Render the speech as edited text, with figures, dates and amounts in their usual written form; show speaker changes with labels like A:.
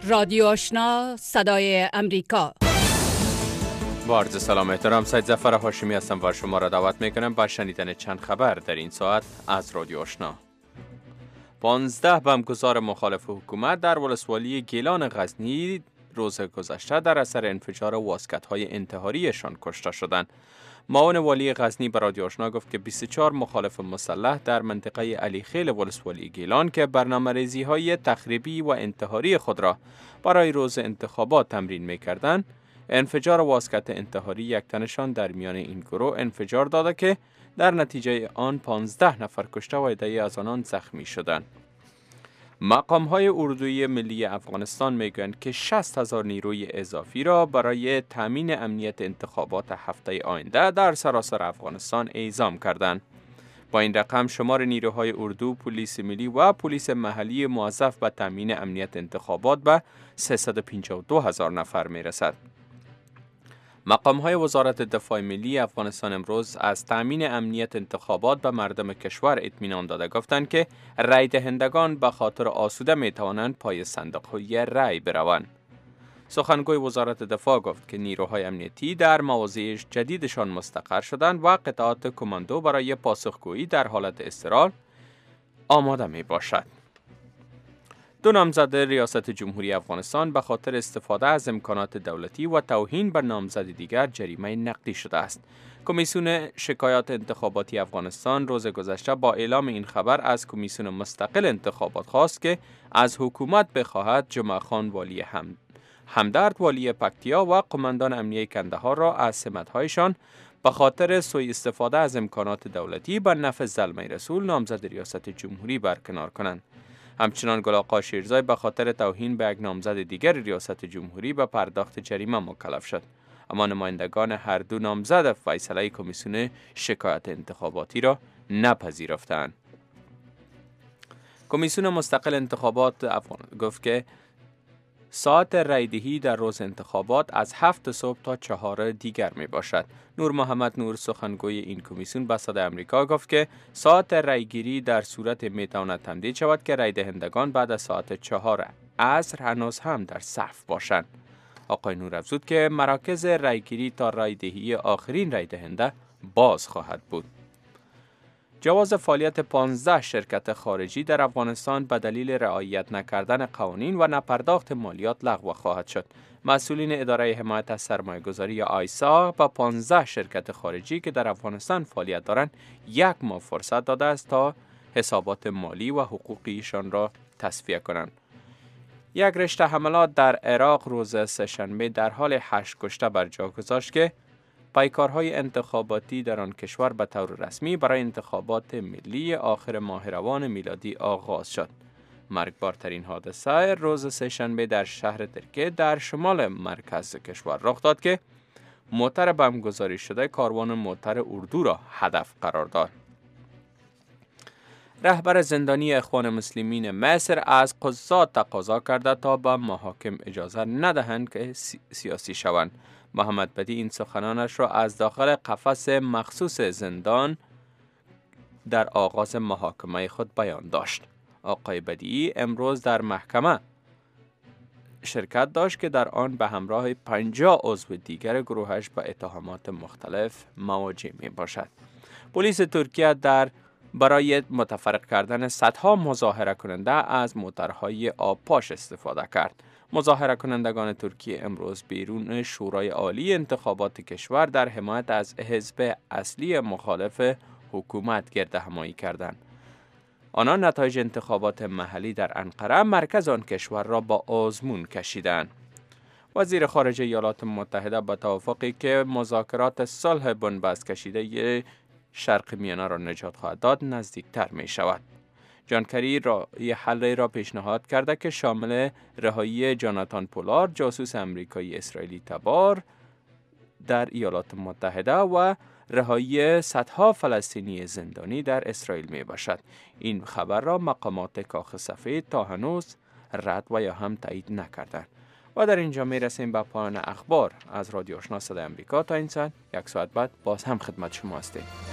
A: رادیو آشنا صدای امریکا.
B: با عرض سلام احترام، سید ظفر هاشمی هستم و شما را دعوت میکنم به شنیدن چند خبر در این ساعت از رادیو آشنا. 15 بمبگذار مخالف حکومت در ولسوالی گیلان غزنی روز گذشته در اثر انفجار واسکت‌های انتحاریشان کشته شدند. معاون والی غزنی به رادیو آشنا گفت که 24 مخالف مسلح در منطقه علیخیل ولسوالی گیلان که برنامه‌ریزی‌های تخریبی و انتحاری خود را برای روز انتخابات تمرین می‌کردند، انفجار واسکت انتحاری یک تنشان در میان این گروه انفجار داده که در نتیجه آن 15 نفر کشته و عده‌ای از آنان زخمی شدند. مقام‌های اردوی ملی افغانستان میگویند که 60,000 نیروی اضافی را برای تامین امنیت انتخابات هفته آینده در سراسر افغانستان اعزام کردند. با این رقم شمار نیروهای اردو، پلیس ملی و پلیس محلی موظف به تامین امنیت انتخابات به 352,000 نفر میرسد. مقام‌های وزارت دفاع ملی افغانستان امروز از تامین امنیت انتخابات به مردم کشور اطمینان داده گفتند که رای دهندگان به خاطر آسوده می توانند پای صندوق‌های رای بروند. سخنگوی وزارت دفاع گفت که نیروهای امنیتی در مواضع جدیدشان مستقر شدند و قطعات کماندو برای پاسخگویی در حالت اضطرار آماده می باشد. 2 نامزد ریاست جمهوری افغانستان به خاطر استفاده از امکانات دولتی و توهین به نامزد دیگر جریمه نقدی شده است. کمیسیون شکایات انتخاباتی افغانستان روز گذشته با اعلام این خبر از کمیسیون مستقل انتخابات خواست که از حکومت بخواهد جمعه خان والی همدرد والی پکتیا و قماندان امنیه کندهار را از سمت‌هایشان به خاطر سوء استفاده از امکانات دولتی به نفع زلمه رسول نامزد ریاست جمهوری برکنار کنند. همچنان گل آقا شیرزای به خاطر توهین به یک نامزد دیگر ریاست جمهوری به پرداخت جریمه مکلف شد، اما نمایندگان هر دو نامزد فیصله کمیسیون شکایت انتخاباتی را نپذیرفتند. کمیسیون مستقل انتخابات افغان گفت که ساعت رایدهی در روز انتخابات از 7 صبح تا 4 دیگر می باشد. نور محمد نور سخنگوی این کمیسیون به صدای امریکا گفت که ساعت رایگیری در صورت می تواند تمدید شود که رای دهندگان بعد از ساعت 4 عصر هنوز هم در صف باشند. آقای نور افزود که مراکز رایگیری تا رایدهی آخرین رای دهنده باز خواهد بود. جواز فعالیت 15 شرکت خارجی در افغانستان به دلیل رعایت نکردن قوانین و نپرداخت مالیات لغو خواهد شد. مسئولین اداره حمایت از سرمایه‌گذاری آیسا به 15 شرکت خارجی که در افغانستان فعالیت دارند 1 ماه فرصت داده است تا حسابات مالی و حقوقیشان را تصفیه کنند. یک رشته حملات در عراق روز سه‌شنبه در حال 8 کشته بر جا گذاشت که پیکارهای انتخاباتی در آن کشور به طور رسمی برای انتخابات ملی آخر ماه روان میلادی آغاز شد. مرگبارترین حادثه روز سه‌شنبه در شهر ترکیه در شمال مرکز کشور رخ داد که موتر بمبگذاری شده کاروان موتر اردو را هدف قرار داد. رهبر زندانی اخوان مسلمین مصر از قضات تقاضا کرده تا به محاکم اجازه ندهند که سیاسی شوند. محمد بدی این سخنانش را از داخل قفس مخصوص زندان در آغاز محاکمه خود بیان داشت. آقای بدی امروز در محکمه شرکت داشت که در آن به همراه 50 عضو دیگر گروهش به اتهامات مختلف مواجه می باشد. پلیس ترکیه برای متفرق کردن صدها مظاهره کننده از موترهای آبپاش استفاده کرد. مظاهره کنندگان ترکیه امروز بیرون شورای عالی انتخابات کشور در حمایت از حزب اصلی مخالف حکومت گرد همایی کردند. آنان نتایج انتخابات محلی در انقره مرکز آن کشور را با آزمون کشیدند. وزیر خارجه ایالات متحده با توافقی که مذاکرات صلح بنبست کشیده شرق میانه را نجات خواهد داد نزدیکتر می شود. جان کری یه حل را پیشنهاد کرده که شامل رهایی جاناتان پولارد جاسوس امریکایی اسرائیلی تبار در ایالات متحده و رهایی صدها فلسطینی زندانی در اسرائیل می باشد. این خبر را مقامات کاخ سفید تا هنوز رد و یا هم تایید نکردند. و در اینجا می رسیم به پایان اخبار از رادیو آشنا صدای امریکا. تا این ساعت 1 ساعت بعد باز هم خدمت شما هستیم.